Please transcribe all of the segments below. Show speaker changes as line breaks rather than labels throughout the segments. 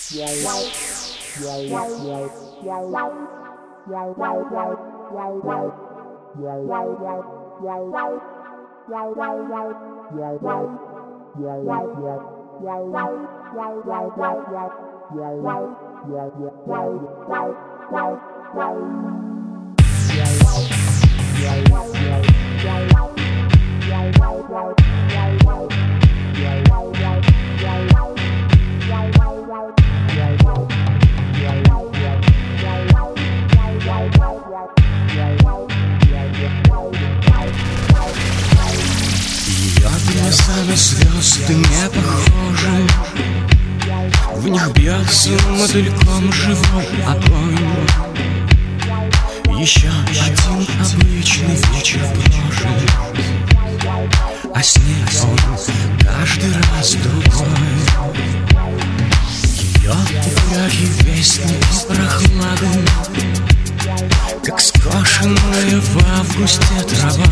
На звезды не похожи, в них бьется мотыльком живой огонь. Еще один обычный вечер прожит, а с ней он каждый раз другой. Ее упреки, вестники прохлады, как скошенная в августе трава.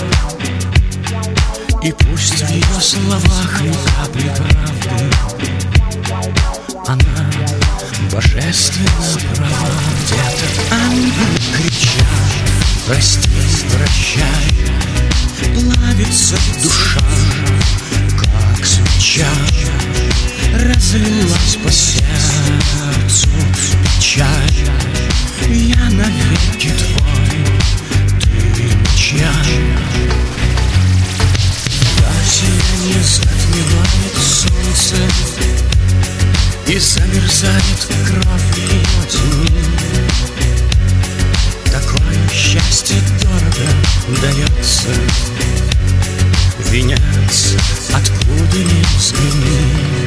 И пусть в ее словах ни капли правды, она божественно права. Где-то ангелы кричат: прости, прощай. Плавится душа, как свеча, разлилась по сердцу печаль. Я навеки твой, ты ничья. Сияние затмевает солнце, и замерзает кровь ее тени. Такое счастье дорого дается, венец откуда ни взгляни.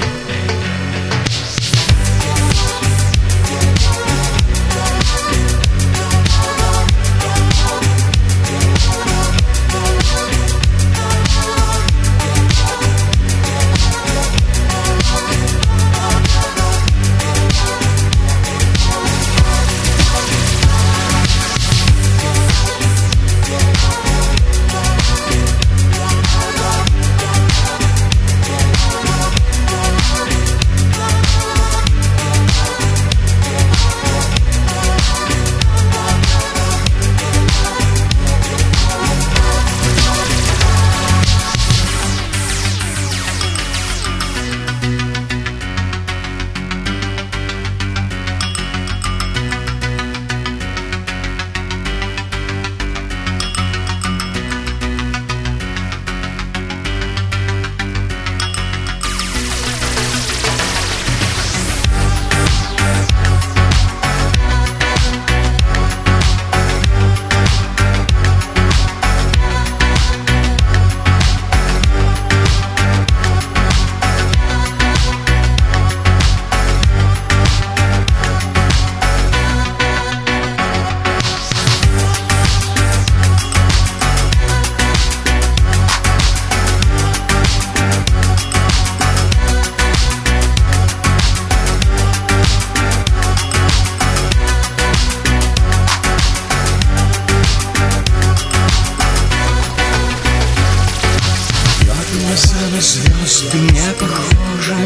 На звезды не похожи,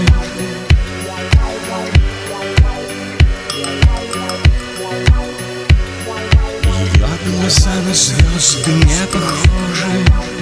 ее глаза на звезды не похожи.